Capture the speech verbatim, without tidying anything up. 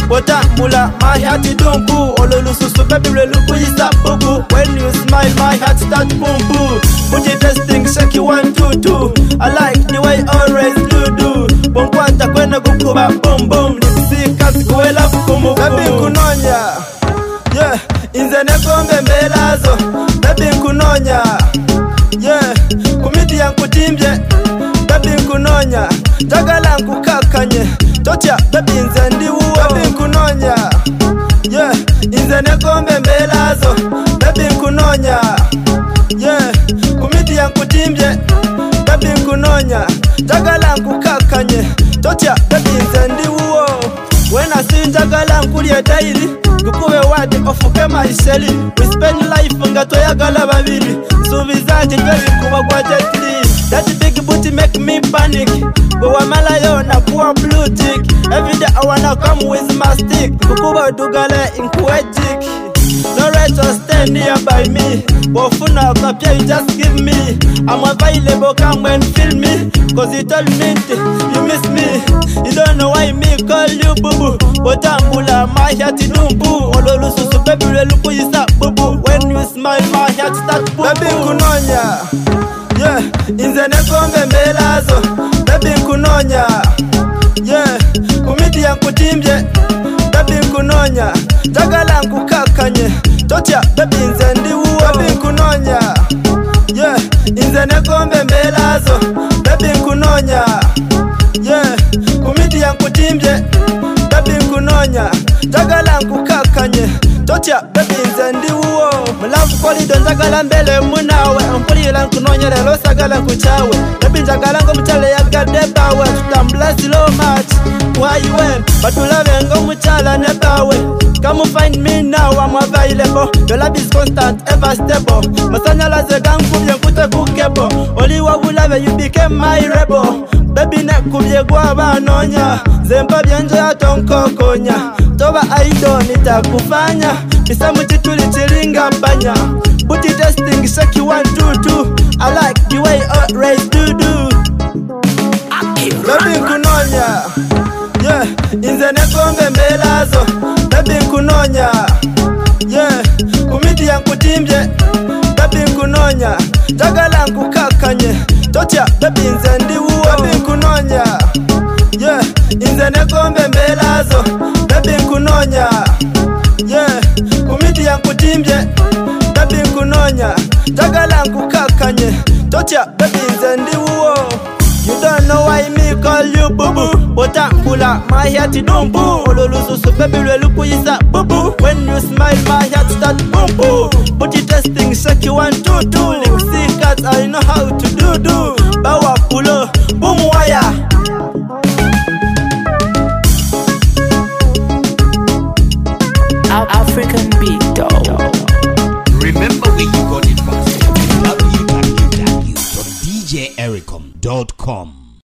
Otambula, my heart don't boo. Ololususu, baby, look who is that boo boo. When you smile, my heart start boom boo. Put it testing, shake you one, two, two. I like the way always do do. Bonkwata kwena gukuba boom boom. Nisika sikuela fukumu. Baby kunonya, yeah. Inze nekombe mbelazo. Baby kunonya, yeah. Kumiti yangu timbye. Baby kunonya, jagala nkukakanye. Tocha, baby inze ndi uo. Baby kunonya, yeah. Inze nekombe mbelazo. Baby kunonya, yeah. Kumiti yangu timbye. Baby kunonya, jagala nkukakanye. Tocha, baby inze ndi uo. When I see jagala nkulie daily. Gukuwe wadi ofuke maisheli. We spend life nga toyagala babiri. Suvizaji jwevi kuwa kwa jetli. That big booty make me panic. Kwa malayo na kuwa blue tick. Every day I wanna come with my stick. Gukuwa dugale inkuwe jik. No right to stand nearby me. Wofuna kapya you just give me. I'm available, come and feel me. Cause you told me you miss me. You don't know why me call you boo boo. Otambula, my heart don't boo. Ololususu, baby, look who is that boo boo. When you smile, my heart start boo boo. Baby kunonya, yeah. Inze nekombe mbelazo. Baby kunonya, yeah. Kumiti yangu timbye. Baby kunonya, jagala nkukakanye. Tocha, baby inze ndi uo. Baby kunonya, yeah. Inze nekombe mbelazo. Baby kunonya, yeah. Kumiti yangu timbye. Baby kunonya, jagala nkukakanye. Tocha, baby inze ndi uo. Mulavu kolido njagala mbele munawe. Mpulila nkunonya lelo sagala nkuchawe. Baby njagala ngo mchale ya gade bawe. Tutambula slow match. Why you went? But you love and go mchala nebawe. Come find me now, I'm available. Your love is constant, ever stable. Masanya la zegangu yankute kukebo. Only what we love you became my rebel. Baby nekubye kwa banonya. Zempa byenjo ya tonko konya. Toba aido nitakufanya. Bisa mchituli chilinga banya. Booty testing, shake you one, two, two. I like the way always do do. Baby kunonya, yeah. Inze nekombe mbelazo. Baby kunonya, yeah. Kumiti yangu timbye. Baby kunonya, jagala nkukakanye. Tocha, baby inze ndi uo. Baby kunonya, yeah. Inze nekombe mbelazo. Baby kunonya, yeah. Kumiti yangu timbye. Baby kunonya, jagala nkukakanye. Tocha, baby inze ndi uo. You don't know why me call you boo boo. Otambula, my heart don't boo. Ololususu, baby, look who is that boo boo. When you smile, my heart start boom boo. Put it testing, shake you one, two, two. Link see cats, I know how to do do. Bawa pulo, boom wire. African beat dog. Remember where you got it from. w w w dot d j ericom dot com